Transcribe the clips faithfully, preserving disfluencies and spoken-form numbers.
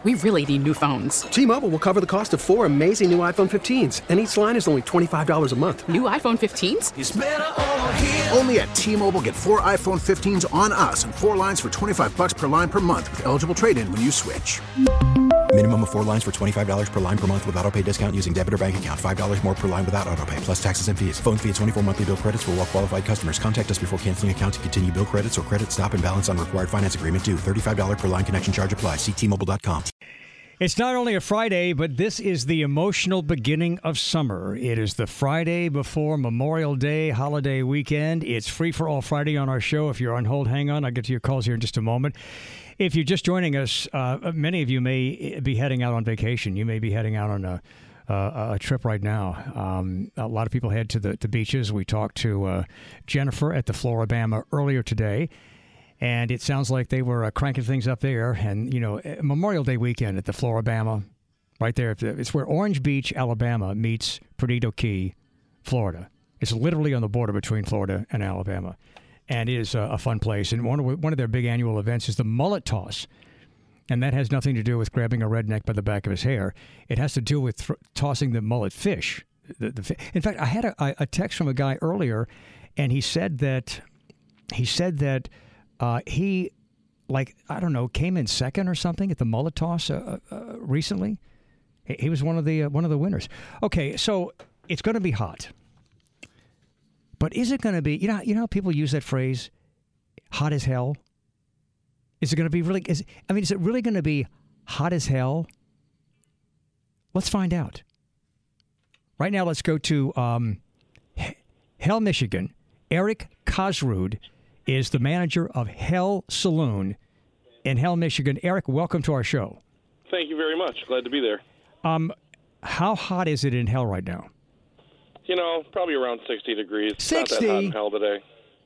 we really need new phones. T-Mobile will cover the cost of four amazing new iPhone fifteens, and each line is only twenty-five dollars a month. New iPhone fifteens? It's better over here. Only at T-Mobile, get four iPhone fifteens on us and four lines for twenty-five dollars per line per month with eligible trade-in when you switch. Minimum of four lines for twenty-five dollars per line per month with autopay discount using debit or bank account. five dollars more per line without autopay, plus taxes and fees. Phone fee at twenty-four monthly bill credits for well-qualified customers. Contact us before canceling account to continue bill credits or credit stop and balance on required finance agreement due. thirty-five dollars per line connection charge applies. See T Mobile dot com. It's not only a Friday, but this is the emotional beginning of summer. It is the Friday before Memorial Day holiday weekend. It's Free for All Friday on our show. If you're on hold, hang on. I'll get to your calls here in just a moment. If you're just joining us, uh, many of you may be heading out on vacation. You may be heading out on a, uh, a trip right now. Um, a lot of people head to the to beaches. We talked to uh, Jennifer at the Flora-Bama earlier today, and it sounds like they were uh, cranking things up there. And, you know, Memorial Day weekend at the Flora-Bama, right there. It's where Orange Beach, Alabama meets Perdido Key, Florida. It's literally on the border between Florida and Alabama. And it is a, a fun place. And one of, one of their big annual events is the mullet toss. And that has nothing to do with grabbing a redneck by the back of his hair. It has to do with th- tossing the mullet fish. The, the fi- In fact, I had a, a text from a guy earlier, and he said that he said that uh, he, like, I don't know, came in second or something at the mullet toss uh, uh, recently. He, he was one of the uh, one of the winners. Okay, so it's going to be hot. But is it going to be, you know, you know how people use that phrase, hot as hell? Is it going to be really, is, I mean, is it really going to be hot as hell? Let's find out. Right now, let's go to um, Hell, Michigan. Eric Kosrud is the manager of Hell Saloon in Hell, Michigan. Eric, welcome to our show. Thank you very much. Glad to be there. Um, how hot is it in Hell right now? You know, probably around sixty degrees. sixty? It's not that hot in Hell today.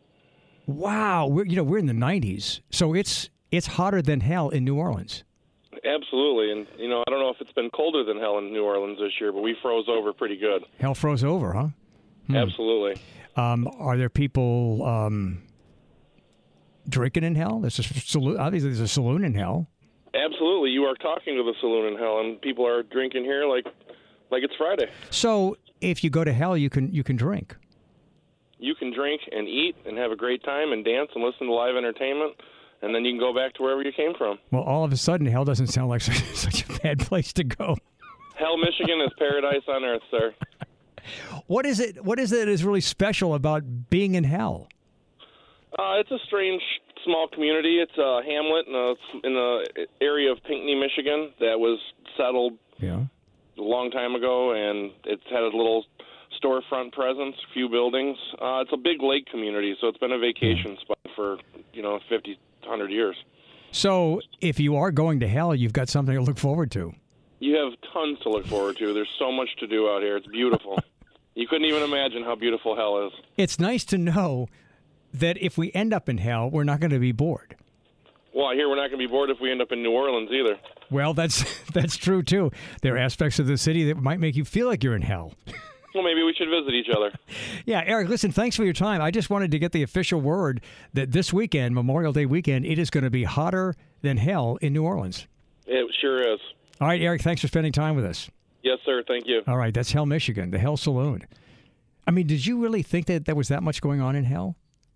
Wow. We're, you know, we're in the nineties, so it's it's hotter than hell in New Orleans. Absolutely. And, you know, I don't know if it's been colder than hell in New Orleans this year, but we froze over pretty good. Hell froze over, huh? Hmm. Absolutely. Um, are there people um, drinking in Hell? There's a saloon, obviously, there's a saloon in Hell. Absolutely. You are talking to the saloon in Hell, and people are drinking here like like it's Friday. So if you go to Hell, you can you can drink. You can drink and eat and have a great time and dance and listen to live entertainment, and then you can go back to wherever you came from. Well, all of a sudden, Hell doesn't sound like such, such a bad place to go. Hell, Michigan is paradise on earth, sir. What is it? What is it that is really special about being in Hell? Uh, it's a strange small community. It's a hamlet in a in the area of Pinckney, Michigan, that was settled yeah. a long time ago, and it's had a little storefront presence, a few buildings. Uh, it's a big lake community, so it's been a vacation yeah. spot for, you know, fifty, one hundred years. So if you are going to Hell, you've got something to look forward to. You have tons to look forward to. There's so much to do out here. It's beautiful. You couldn't even imagine how beautiful Hell is. It's nice to know that if we end up in Hell, we're not going to be bored. Well, I hear we're not going to be bored if we end up in New Orleans either. Well, that's that's true, too. There are aspects of the city that might make you feel like you're in Hell. Well, maybe we should visit each other. Yeah, Eric, listen, thanks for your time. I just wanted to get the official word that this weekend, Memorial Day weekend, it is going to be hotter than hell in New Orleans. It sure is. All right, Eric, thanks for spending time with us. Yes, sir. Thank you. All right, that's Hell, Michigan, the Hell Saloon. I mean, did you really think that there was that much going on in Hell?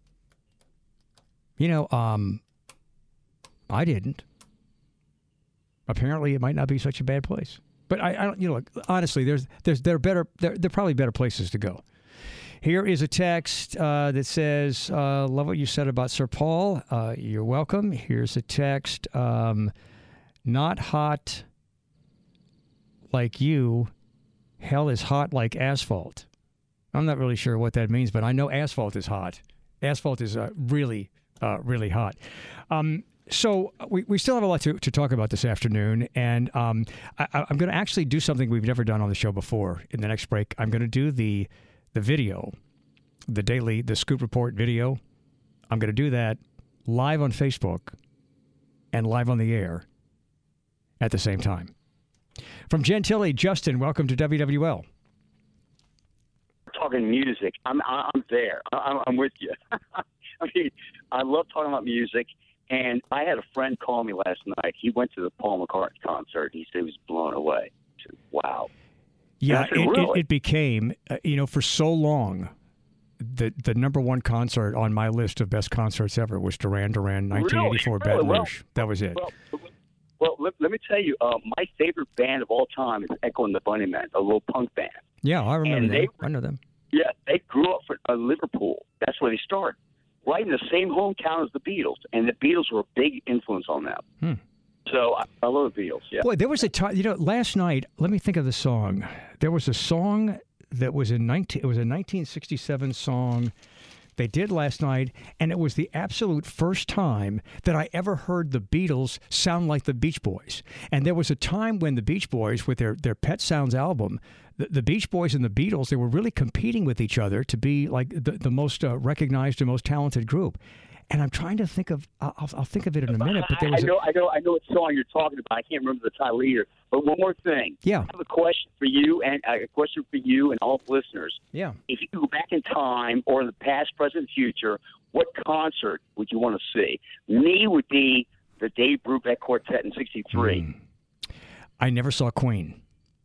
You know, um, I didn't. Apparently, it might not be such a bad place. But I, I don't, you know, look, honestly, there's, there's, there are better, there, there are probably better places to go. Here is a text uh, that says, uh, "Love what you said about Sir Paul. Uh, you're welcome." Here's a text, um, "Not hot like you. Hell is hot like asphalt." I'm not really sure what that means, but I know asphalt is hot. Asphalt is uh, really, uh, really hot. Um, So we, we still have a lot to, to talk about this afternoon, and um, I, I'm going to actually do something we've never done on the show before. In the next break, I'm going to do the the video, the daily, the Scoop Report video. I'm going to do that live on Facebook and live on the air at the same time. From Gentilly, Justin, welcome to W W L. Talking music, I'm I'm there. I'm, I'm with you. I mean, I love talking about music. And I had a friend call me last night. He went to the Paul McCartney concert. He said he was blown away. I said, wow. Yeah, said, it, really? it, it became, uh, you know, for so long, the the number one concert on my list of best concerts ever was Duran Duran, nineteen eighty-four, really? Baton Well, Rouge. That was it. Well, well let, let me tell you, uh, my favorite band of all time is Echo and the Bunnymen, a little punk band. Yeah, I remember And them. they- I know them. Yeah, they grew up in uh, Liverpool. That's where they started. Right in the same hometown as the Beatles, and the Beatles were a big influence on them. Hmm. So I, I love the Beatles. Yeah. Boy, there was a time. You know, last night. Let me think of the song. There was a song that was in nineteen. It was a nineteen sixty-seven song they did last night, and it was the absolute first time that I ever heard the Beatles sound like the Beach Boys. And there was a time when the Beach Boys, with their their Pet Sounds album, the, the Beach Boys and the Beatles, they were really competing with each other to be like the, the most uh, recognized and most talented group. And I'm trying to think of, I'll, I'll think of it in a minute, but there was I know, a, I know, I know what song you're talking about. I can't remember the title either. But one more thing. Yeah. I have a question for you, and uh, a question for you and all the listeners. Yeah. If you go back in time, or in the past, present, future, what concert would you want to see? Me would be the Dave Brubeck Quartet in sixty-three. Mm. I never saw Queen.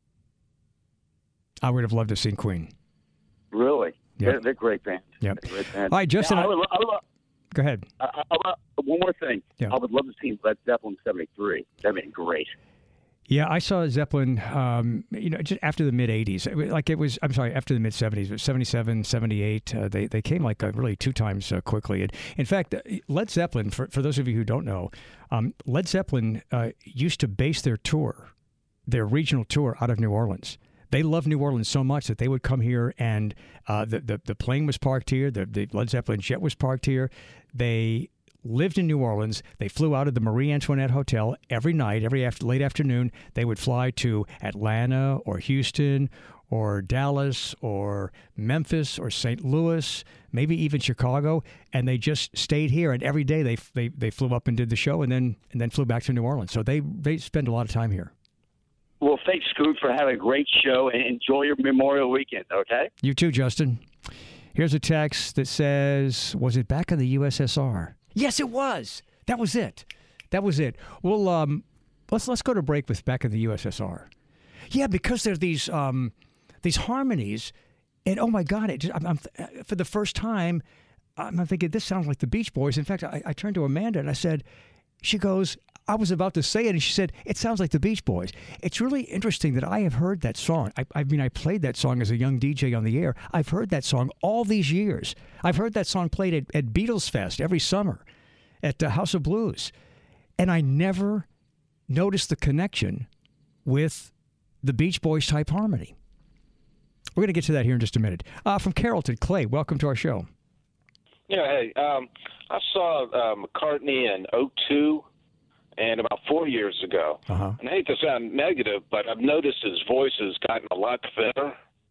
I would have loved to have seen Queen. Really? Yep. They're, they're great band. Yep. They're great band. All right, Justin. Yeah, I I- would, lo- I would, lo- Go ahead. I, I, I, one more thing. Yeah. I would love to see Led Zeppelin seventy-three. That'd be great. Yeah, I saw Zeppelin, um, you know, just after the mid-eighties. Like it was, I'm sorry, after the mid-seventies, but seventy-seven, seventy-eight, uh, they, they came like uh, really two times uh, quickly. And in fact, uh, Led Zeppelin, for, for those of you who don't know, um, Led Zeppelin uh, used to base their tour, their regional tour, out of New Orleans. They loved New Orleans so much that they would come here, and uh, the, the the plane was parked here. The, the Led Zeppelin jet was parked here. They lived in New Orleans. They flew out of the Marie Antoinette Hotel every night, every after, late afternoon. They would fly to Atlanta or Houston or Dallas or Memphis or Saint Louis, maybe even Chicago, and they just stayed here. And every day they they they flew up and did the show, and then and then flew back to New Orleans. So they they spend a lot of time here. Well, thanks, Scoot, for having a great show, and enjoy your Memorial Weekend, okay? You too, Justin. Here's a text that says, was it back in the U S S R? Yes, it was. That was it. That was it. Well, um, let's let's go to break with back in the U S S R. Yeah, because there's these um, these harmonies, and oh my God, it just, I'm, I'm, for the first time, I'm thinking this sounds like the Beach Boys. In fact, I, I turned to Amanda and I said, she goes, I was about to say it, and she said, it sounds like the Beach Boys. It's really interesting that I have heard that song. I, I mean, I played that song as a young D J on the air. I've heard that song all these years. I've heard that song played at, at Beatles Fest every summer, at uh, House of Blues. And I never noticed the connection with the Beach Boys type harmony. We're going to get to that here in just a minute. Uh, from Carrollton, Clay, welcome to our show. Yeah, hey, um, I saw uh, McCartney in oh two and about four years ago. Uh-huh. And I hate to sound negative, but I've noticed his voice has gotten a lot thinner,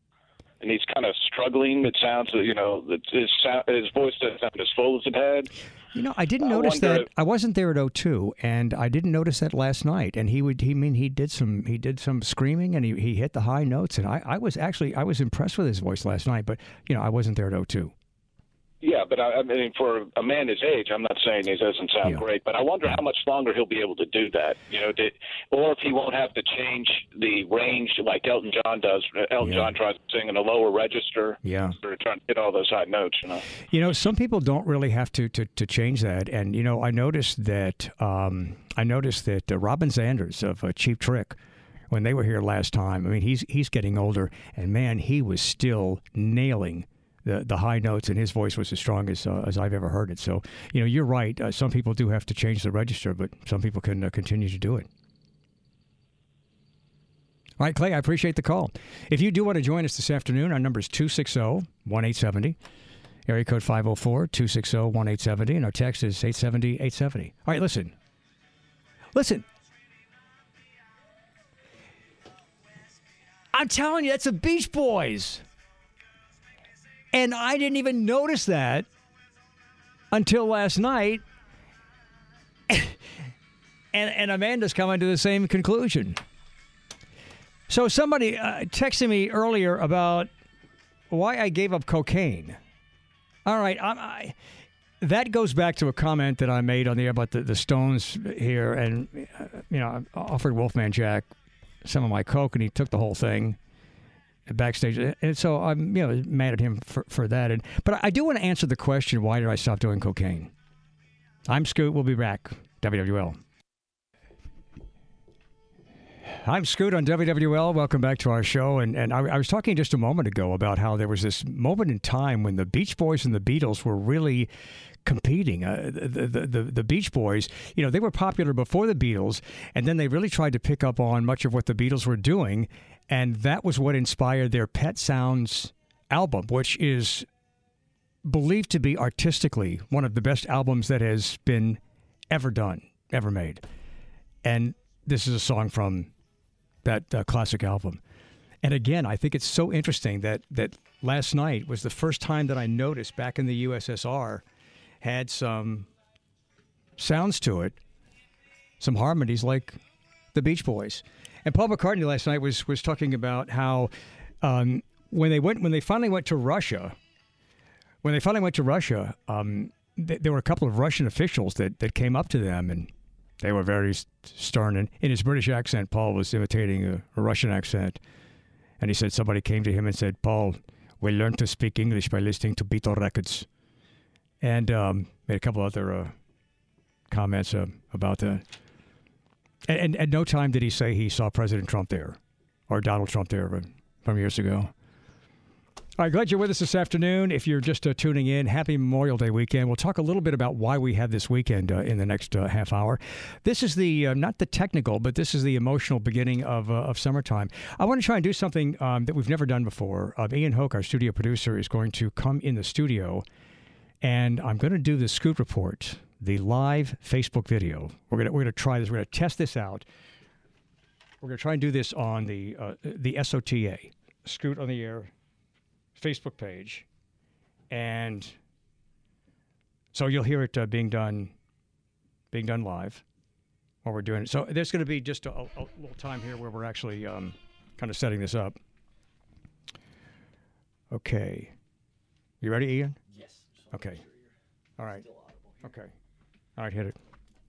and he's kind of struggling. It sounds, you know, his, sound, his voice doesn't sound as full as it had. You know, I didn't I notice wonder that. if- I wasn't there at oh two, and I didn't notice that last night. And he would, he mean, he did some, he did some screaming, and he, he hit the high notes. And I, I was actually, I was impressed with his voice last night. But you know, I wasn't there at oh two. Yeah, but I, I mean, for a man his age, I'm not saying he doesn't sound Yeah. great, but I wonder how much longer he'll be able to do that. You know, did, or if he won't have to change the range like Elton John does. Elton Yeah. John tries to sing in a lower register. Yeah. Or trying to hit all those high notes. You know. You know, some people don't really have to to, to change that. And you know, I noticed that. Um, I noticed that uh, Robin Sanders of uh, Cheap Trick, when they were here last time. I mean, he's he's getting older, and man, he was still nailing the the high notes, and his voice was as strong as uh, as I've ever heard it. So, you know, you're right. Uh, some people do have to change the register, but some people can uh, continue to do it. All right, Clay, I appreciate the call. If you do want to join us this afternoon, our number is two six zero, one eight seven zero, area code five oh four, two six zero, one eight seven zero, and our text is eight seven zero, eight seven zero. All right, listen. Listen. I'm telling you, that's the Beach Boys. And I didn't even notice that until last night. and, and Amanda's coming to the same conclusion. So somebody uh, texted me earlier about why I gave up cocaine. All right, I'm, I, that goes back to a comment that I made on the air about the, the Stones here. And, uh, you know, I offered Wolfman Jack some of my Coke, and he took the whole thing backstage. And so I'm, you know, mad at him for, for that. And But I do want to answer the question, why did I stop doing cocaine? I'm Scoot. We'll be back. W W L. I'm Scoot on W W L. Welcome back to our show. And, and I, I was talking just a moment ago about how there was this moment in time when the Beach Boys and the Beatles were really competing. Uh, the, the, the, the Beach Boys, you know, they were popular before the Beatles, and then they really tried to pick up on much of what the Beatles were doing, and that was what inspired their Pet Sounds album, which is believed to be artistically one of the best albums that has been ever done, ever made. And this is a song from that uh, classic album. And again, I think it's so interesting that that last night was the first time that I noticed back in the U S S R had some sounds to it, some harmonies like the Beach Boys. And Paul McCartney last night was was talking about how um, when they went when they finally went to Russia, when they finally went to Russia, um, th- there were a couple of Russian officials that that came up to them, and they were very stern. And in his British accent, Paul was imitating a, a Russian accent. And he said somebody came to him and said, "Paul, we learned to speak English by listening to Beatle records." And um, made a couple other uh, comments uh, about that. And, and at no time did he say he saw President Trump there or Donald Trump there from years ago. All right, glad you're with us this afternoon. If you're just uh, tuning in, happy Memorial Day weekend. We'll talk a little bit about why we have this weekend uh, in the next uh, half hour. This is the, uh, not the technical, but this is the emotional beginning of uh, of summertime. I want to try and do something um, that we've never done before. Uh, Ian Hoke, our studio producer, is going to come in the studio, and I'm going to do the Scoot Report, the live Facebook video. We're going to we're going to try this. We're going to test this out. We're going to try and do this on the uh, the S O T A, Scoot on the Air Facebook page, and so you'll hear it uh, being done being done live while we're doing it. So there's going to be just a, a little time here where we're actually um, kind of setting this up. Okay. You ready, Ian? Yes. Okay. All right. Okay. All right, hit it.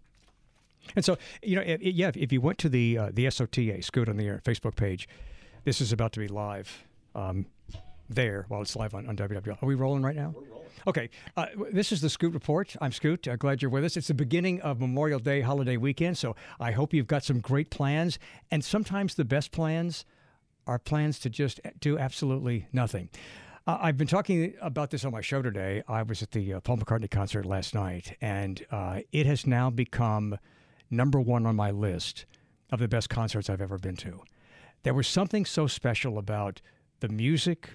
And so, you know, if, yeah, if you went to the uh, the S O T A, Scoot on the Air Facebook page, this is about to be live. Um, there while it's live on, on W W L. Are we rolling right now? We're rolling. Okay. Uh, this is the Scoot Report. I'm Scoot. Uh, glad you're with us. It's the beginning of Memorial Day holiday weekend, so I hope you've got some great plans. And sometimes the best plans are plans to just do absolutely nothing. Uh, I've been talking about this on my show today. I was at the uh, Paul McCartney concert last night, and uh, it has now become number one on my list of the best concerts I've ever been to. There was something so special about the music,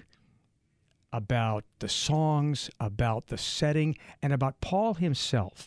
about the songs, about the setting, and about Paul himself.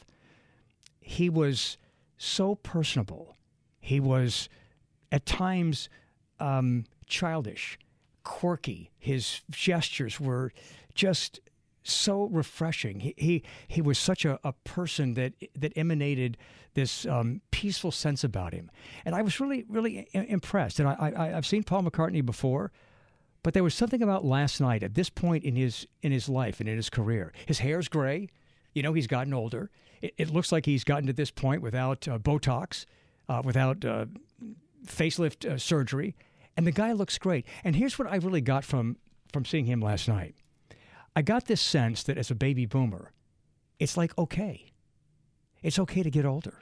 He was so personable. He was, at times, um, childish, quirky. His gestures were just so refreshing. He he, he was such a, a person that that emanated this um, peaceful sense about him. And I was really, really I- impressed. And I, I, I've seen Paul McCartney before, but there was something about last night at this point in his in his life and in his career. His hair's gray. You know, he's gotten older. It, it looks like he's gotten to this point without uh, Botox, uh, without uh, facelift uh, surgery. And the guy looks great. And here's what I really got from, from seeing him last night. I got this sense that as a baby boomer, it's like, okay. It's okay to get older.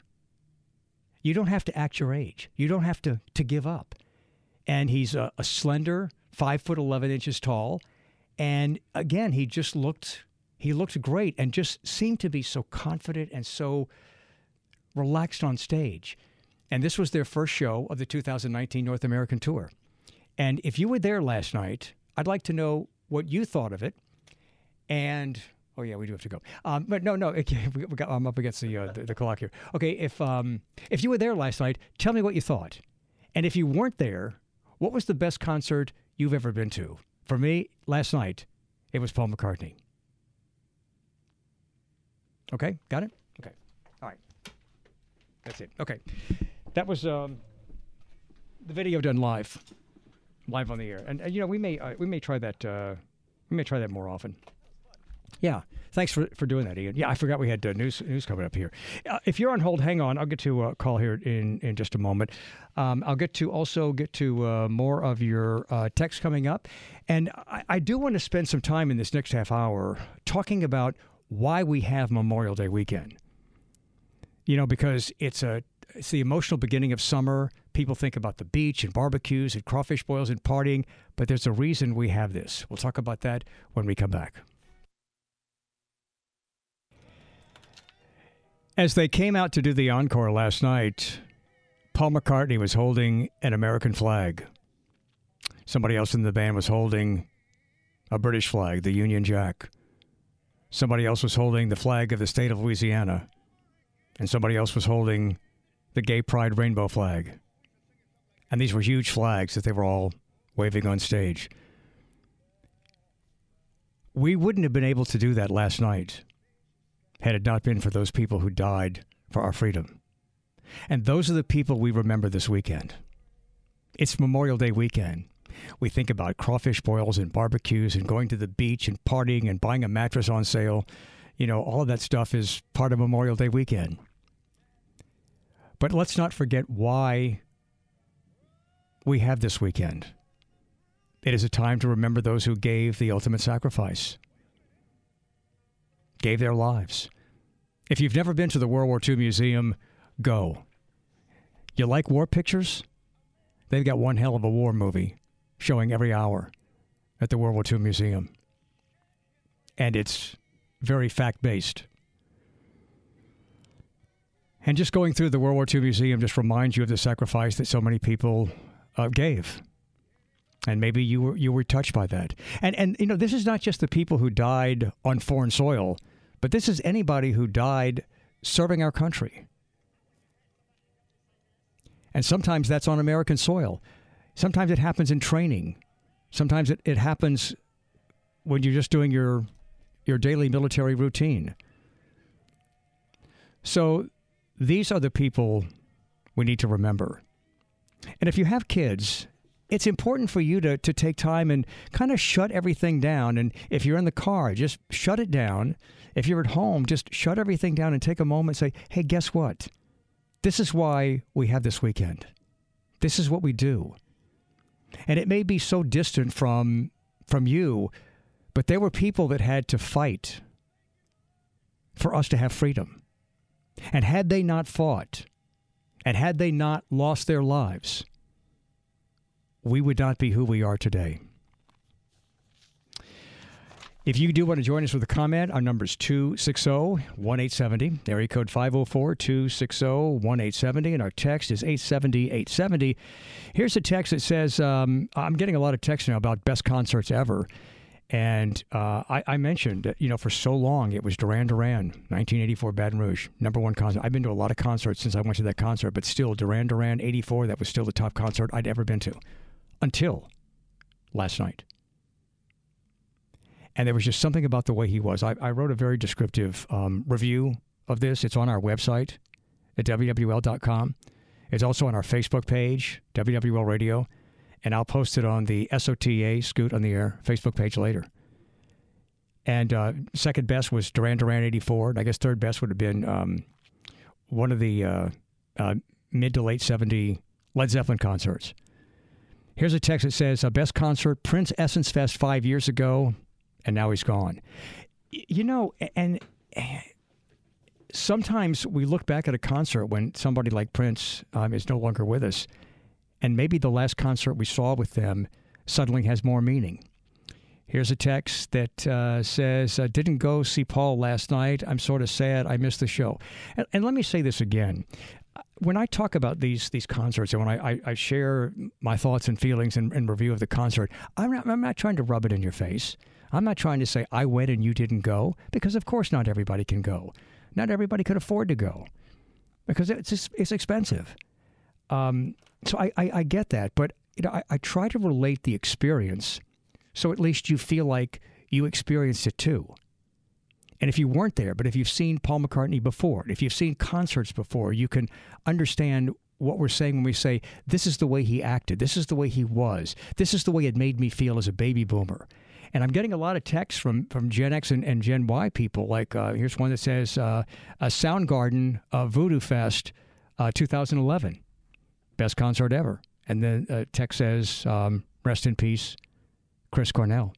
You don't have to act your age. You don't have to, to give up. And he's a, a slender, five foot eleven inches tall, and again, he just looked he looked great and just seemed to be so confident and so relaxed on stage. And this was their first show of the two thousand nineteen North American tour. And if you were there last night, I'd like to know what you thought of it. And oh yeah, we do have to go. Um, but no, no, okay, we got, I'm up against the, uh, the the clock here. Okay, if um, if you were there last night, tell me what you thought. And if you weren't there, what was the best concert you've ever been to? For me, last night, it was Paul McCartney. Okay, got it? Okay, all right. That's it. Okay, that was um, the video done live, live on the air. And uh, you know, we may uh, we may try that uh, we may try that more often. Yeah. Thanks for, for doing that, Ian. Yeah, I forgot we had uh, news news coming up here. Uh, if you're on hold, hang on. I'll get to a uh, call here in, in just a moment. Um, I'll get to also get to uh, more of your uh, texts coming up. And I, I do want to spend some time in this next half hour talking about why we have Memorial Day weekend. You know, because it's a it's the emotional beginning of summer. People think about the beach and barbecues and crawfish boils and partying, but there's a reason we have this. We'll talk about that when we come back. As they came out to do the encore last night, Paul McCartney was holding an American flag. Somebody else in the band was holding a British flag, the Union Jack. Somebody else was holding the flag of the state of Louisiana. And somebody else was holding the Gay Pride rainbow flag. And these were huge flags that they were all waving on stage. We wouldn't have been able to do that last night had it not been for those people who died for our freedom. And those are the people we remember this weekend. It's Memorial Day weekend. We think about crawfish boils and barbecues and going to the beach and partying and buying a mattress on sale. You know, all of that stuff is part of Memorial Day weekend. But let's not forget why we have this weekend. It is a time to remember those who gave the ultimate sacrifice, gave their lives. If you've never been to the World War Two Museum, go. You like war pictures? They've got one hell of a war movie showing every hour at the World War Two Museum. And it's very fact-based. And just going through the World War Two Museum just reminds you of the sacrifice that so many people uh, gave. And maybe you were you were touched by that. And, and you know, this is not just the people who died on foreign soil, but this is anybody who died serving our country. And sometimes that's on American soil. Sometimes it happens in training. Sometimes it, it happens when you're just doing your your daily military routine. So these are the people we need to remember. And if you have kids, it's important for you to, to take time and kind of shut everything down. And if you're in the car, just shut it down. If you're at home, just shut everything down and take a moment and say, hey, guess what? This is why we have this weekend. This is what we do. And it may be so distant from from you, but there were people that had to fight for us to have freedom. And had they not fought, and had they not lost their lives, we would not be who we are today. If you do want to join us with a comment, our number is two six zero, one eight seven zero, area code five oh four, two six zero, one eight seven zero, and our text is eight seven zero, eight seven zero. Here's a text that says, um, I'm getting a lot of texts now about best concerts ever. And uh, I, I mentioned that, you know, for so long it was Duran Duran, nineteen eighty-four Baton Rouge, number one concert. I've been to a lot of concerts since I went to that concert, but still, Duran Duran, eighty-four, that was still the top concert I'd ever been to until last night. And there was just something about the way he was. I, I wrote a very descriptive um, review of this. It's on our website at W W L dot com. It's also on our Facebook page, W W L Radio. And I'll post it on the S O T A, Scoot on the Air, Facebook page later. And uh, second best was Duran Duran eighty-four. And I guess third best would have been um, one of the uh, uh, mid to late seventies Led Zeppelin concerts. Here's a text that says, uh, best concert, Prince Essence Fest five years ago, and now he's gone. Y- you know, and sometimes we look back at a concert when somebody like Prince um, is no longer with us, and maybe the last concert we saw with them suddenly has more meaning. Here's a text that uh, says, uh, didn't go see Paul last night. I'm sort of sad. I missed the show. And, and let me say this again. When I talk about these these concerts and when I, I, I share my thoughts and feelings and, and review of the concert, I'm not, I'm not trying to rub it in your face. I'm not trying to say I went and you didn't go, because of course not everybody can go. Not everybody could afford to go because it's it's expensive. Um, so I, I, I get that, but you know, I, I try to relate the experience so at least you feel like you experienced it too. And if you weren't there, but if you've seen Paul McCartney before, if you've seen concerts before, you can understand what we're saying when we say, this is the way he acted, this is the way he was, this is the way it made me feel as a baby boomer. And I'm getting a lot of texts from, from Gen X and, and Gen Y people. Like, uh, here's one that says, uh, a Soundgarden uh, Voodoo Fest uh, two thousand eleven. Best concert ever. And then uh, text says, um, rest in peace, Chris Cornell.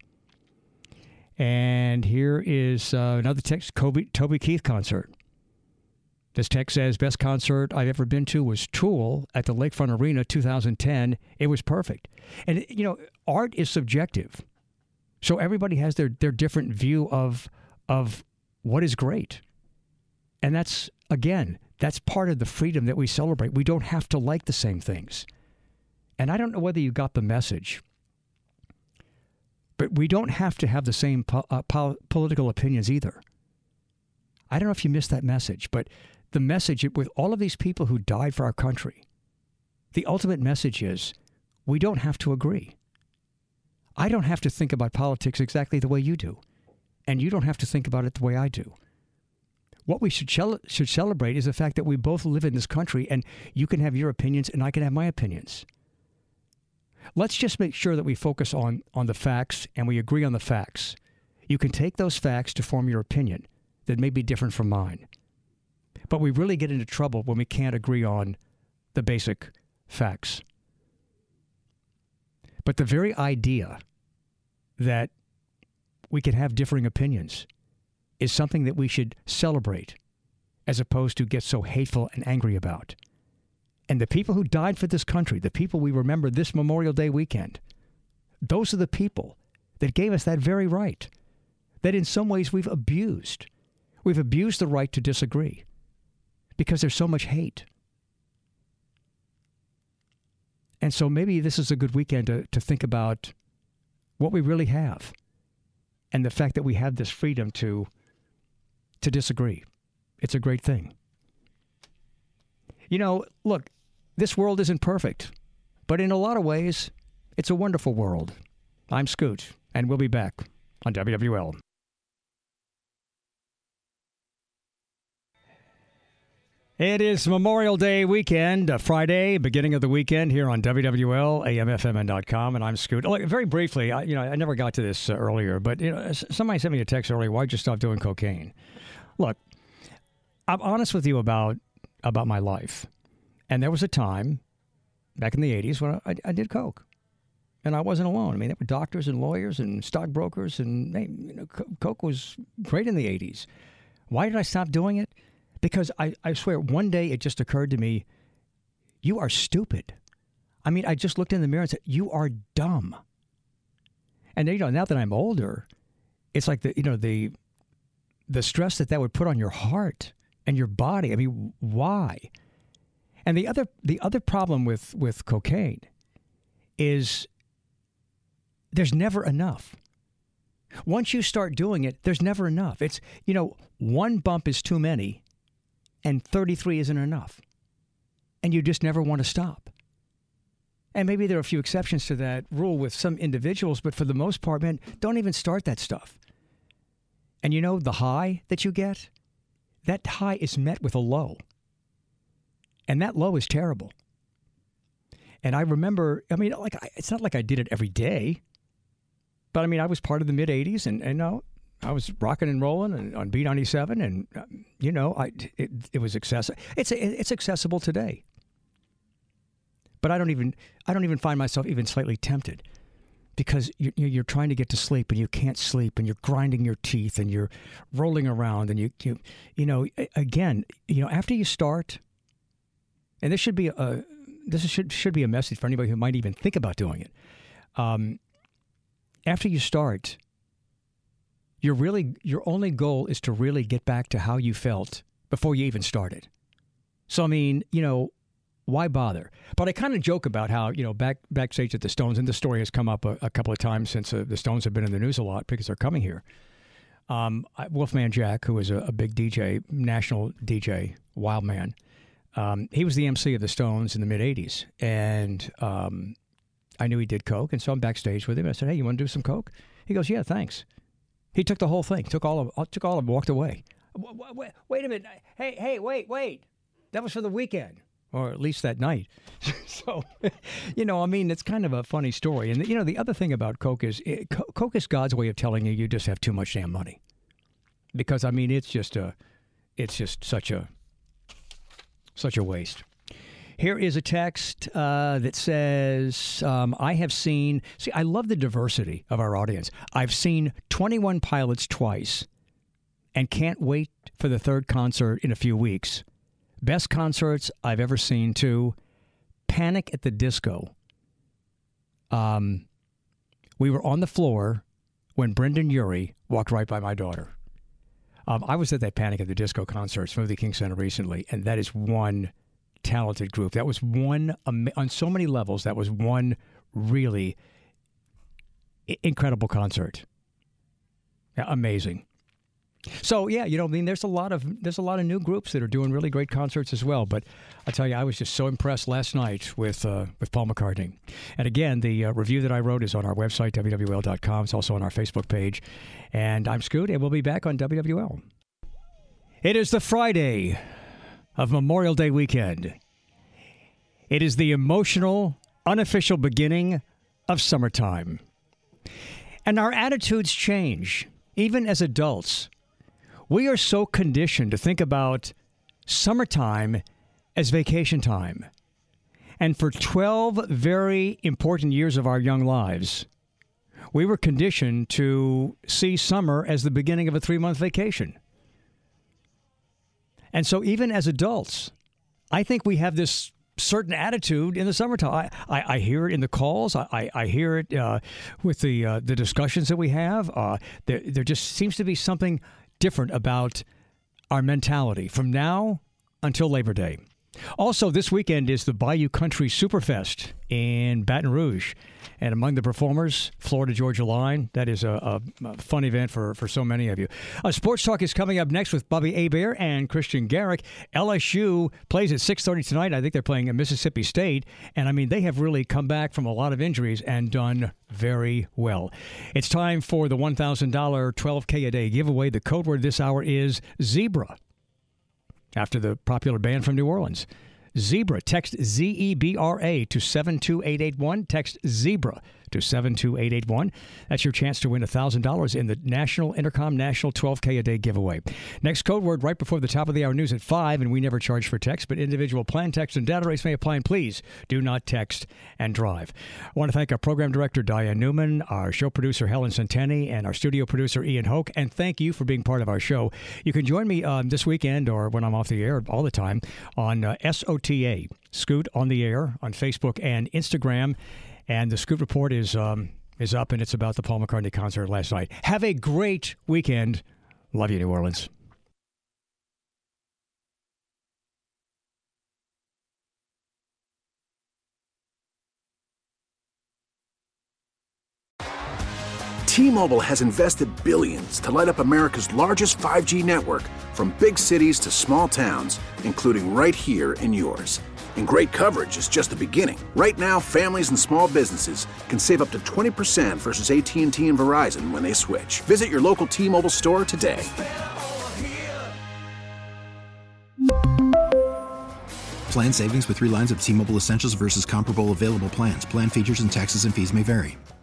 And here is uh, another text, Kobe, Toby Keith concert. This text says, best concert I've ever been to was Tool at the Lakefront Arena two thousand ten. It was perfect. And, you know, art is subjective. So everybody has their, their different view of, of what is great. And that's, again, that's part of the freedom that we celebrate. We don't have to like the same things. And I don't know whether you got the message, but we don't have to have the same po- uh, po- political opinions either. I don't know if you missed that message, but the message with all of these people who died for our country, the ultimate message is we don't have to agree. I don't have to think about politics exactly the way you do, and you don't have to think about it the way I do. What we should shel- should celebrate is the fact that we both live in this country, and you can have your opinions and I can have my opinions. Let's just make sure that we focus on, on the facts and we agree on the facts. You can take those facts to form your opinion that may be different from mine. But we really get into trouble when we can't agree on the basic facts. But the very idea that we can have differing opinions is something that we should celebrate as opposed to get so hateful and angry about. And the people who died for this country, the people we remember this Memorial Day weekend, those are the people that gave us that very right, that in some ways we've abused. We've abused the right to disagree because there's so much hate. And so maybe this is a good weekend to, to think about what we really have and the fact that we have this freedom to, to disagree. It's a great thing. You know, look, this world isn't perfect, but in a lot of ways, it's a wonderful world. I'm Scoot, and we'll be back on W W L. It is Memorial Day weekend, uh, Friday, beginning of the weekend here on W W L, A M F M N dot com, and I'm Scoot. Look, very briefly, I, you know, I never got to this uh, earlier, but you know, somebody sent me a text earlier, why'd you stop doing cocaine? Look, I'm honest with you about, about my life. And there was a time back in the eighties when I, I did coke. And I wasn't alone. I mean, there were doctors and lawyers and stockbrokers, and hey, you know, coke was great in the eighties. Why did I stop doing it? Because I, I swear, one day it just occurred to me, you are stupid. I mean, I just looked in the mirror and said, you are dumb. And you know, now that I'm older, it's like the you know the the stress that that would put on your heart and your body. I mean, why? And the other the other problem with, with cocaine is there's never enough. Once you start doing it, there's never enough. It's, you know, one bump is too many and thirty-three isn't enough. And you just never want to stop. And maybe there are a few exceptions to that rule with some individuals, but for the most part, man, don't even start that stuff. And you know, the high that you get, that high is met with a low. And that low is terrible. And I remember, I mean, like, I, it's not like I did it every day, but I mean, I was part of the mid eighties, and, and no, I was rocking and rolling and on B ninety-seven, and uh, you know, I it, it was accessible. It's it's accessible today, but I don't even I don't even find myself even slightly tempted, because you're, you're trying to get to sleep and you can't sleep, and you're grinding your teeth and you're rolling around, and you you you know, again, you know, after you start, and this should be a this should should be a message for anybody who might even think about doing it. Um, after you start, you're really your only goal is to really get back to how you felt before you even started. So I mean, you know, why bother? But I kind of joke about how, you know, back backstage at the Stones, and this story has come up a, a couple of times since uh, the Stones have been in the news a lot because they're coming here. Um, Wolfman Jack, who was a, a big D J, national D J, wild man, um, he was the M C of the Stones in the mid eighties, and um, I knew he did coke, and so I'm backstage with him. I said, "Hey, you want to do some coke?" He goes, "Yeah, thanks." He took the whole thing, took all of, took all of, walked away. Wait, wait a minute, hey, hey, wait, wait, that was for the weekend. or at least that night. So, you know, I mean, it's kind of a funny story. And, you know, the other thing about Coke is, it, Coke is God's way of telling you you just have too much damn money. Because, I mean, it's just a, it's just such a, such a waste. Here is a text uh, that says, um, I have seen, see, I love the diversity of our audience. I've seen twenty-one Pilots twice and can't wait for the third concert in a few weeks. Best concerts I've ever seen, too. Panic at the Disco. Um, we were on the floor when Brendan Urie walked right by my daughter. Um, I was at that Panic at the Disco concert, Smoothie King Center recently, and that is one talented group. That was one, um, on so many levels, that was one really I- incredible concert. Yeah, amazing. So yeah, you know, I mean, there's a lot of there's a lot of new groups that are doing really great concerts as well. But I tell you, I was just so impressed last night with uh, with Paul McCartney. And again, the uh, review that I wrote is on our website, W W L dot com. It's also on our Facebook page. And I'm Scoot, and we'll be back on W W L. It is the Friday of Memorial Day weekend. It is the emotional, unofficial beginning of summertime. And our attitudes change, even as adults. We are so conditioned to think about summertime as vacation time. And for twelve very important years of our young lives, we were conditioned to see summer as the beginning of a three-month vacation. And so even as adults, I think we have this certain attitude in the summertime. I, I, I hear it in the calls. I, I, I hear it uh, with the uh, the discussions that we have. Uh, there, there just seems to be something different about our mentality from now until Labor Day. Also, this weekend is the Bayou Country Superfest in Baton Rouge. And among the performers, Florida Georgia Line. That is a, a, a fun event for, for so many of you. Uh, Sports Talk is coming up next with Bobby Hebert and Christian Garrick. L S U plays at six thirty tonight. I think they're playing at Mississippi State. And, I mean, they have really come back from a lot of injuries and done very well. It's time for the one thousand dollars twelve K a day giveaway. The code word this hour is Zebra, after the popular band from New Orleans. Zebra. Text Z E B R A to seven two eight eight one. Text Zebra to seven two eight eight one. That's your chance to win one thousand dollars in the National Intercom National twelve K a day giveaway. Next code word right before the top of the hour news at five, and we never charge for text, but individual plan text and data rates may apply, and please do not text and drive. I want to thank our program director, Diane Newman, our show producer, Helen Centeni, and our studio producer, Ian Hoke, and thank you for being part of our show. You can join me um, this weekend, or when I'm off the air all the time, on uh, S O T A, Scoot on the Air, on Facebook and Instagram. And the Scoot Report is um, is up, and it's about the Paul McCartney concert last night. Have a great weekend. Love you, New Orleans. T-Mobile has invested billions to light up America's largest five G network, from big cities to small towns, including right here in yours. And great coverage is just the beginning. Right now, families and small businesses can save up to twenty percent versus A T and T and Verizon when they switch. Visit your local T-Mobile store today. Plan savings with three lines of T-Mobile Essentials versus comparable available plans. Plan features and taxes and fees may vary.